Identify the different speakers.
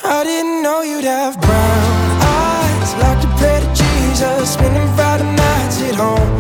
Speaker 1: I didn't know you'd have brown eyes, like to pray to Jesus, spending Friday nights at home.